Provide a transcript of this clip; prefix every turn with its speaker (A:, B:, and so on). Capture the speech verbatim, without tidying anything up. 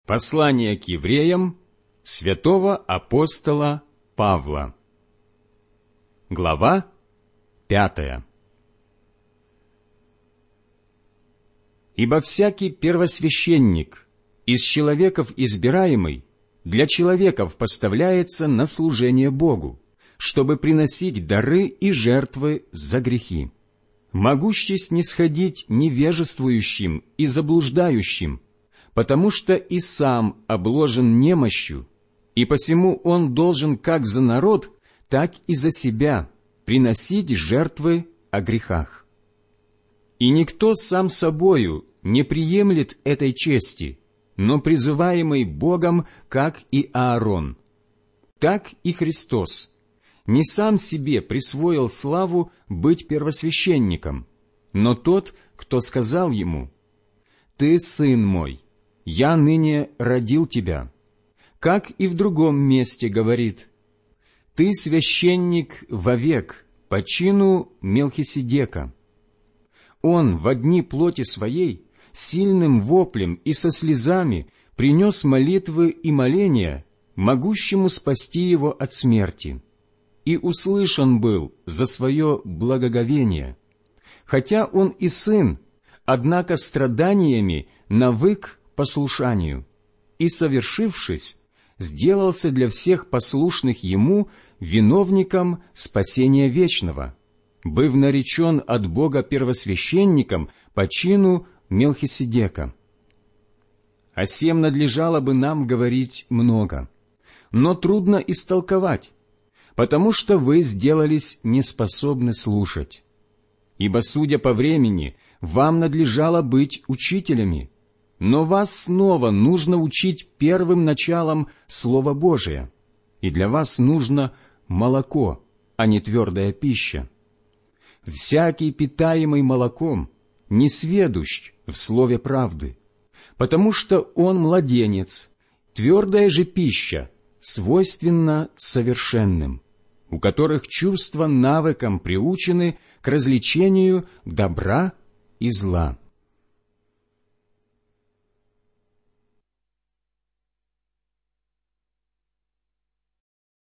A: Послание к евреям святого апостола Павла. Глава пятая. Ибо всякий первосвященник, из человеков избираемый, для человеков поставляется на служение Богу, чтобы приносить дары и жертвы за грехи, могущий снисходить невежествующим и заблуждающим, потому что и сам обложен немощью, и посему он должен как за народ, так и за себя приносить жертвы о грехах. И никто сам собою не приемлет этой чести, но призываемый Богом, как и Аарон. Так и Христос не сам себе присвоил славу быть первосвященником, но тот, кто сказал ему: «Ты сын мой, я ныне родил тебя», как и в другом месте говорит: «Ты священник вовек по чину Мелхиседека». Он во дни плоти своей сильным воплем и со слезами принес молитвы и моления, могущему спасти его от смерти, и услышан был за свое благоговение. Хотя он и сын, однако страданиями навык послушанию, и, совершившись, сделался для всех послушных ему виновником спасения вечного, быв наречен от Бога первосвященником по чину Мелхиседека. О сем надлежало бы нам говорить много, но трудно истолковать, потому что вы сделались неспособны слушать. Ибо, судя по времени, вам надлежало быть учителями, но вас снова нужно учить первым началом Слова Божия, и для вас нужно молоко, а не твердая пища. Всякий, питаемый молоком, не сведущ в слове правды, потому что он младенец, твердая же пища свойственна совершенным, у которых чувства навыком приучены к различению добра и зла.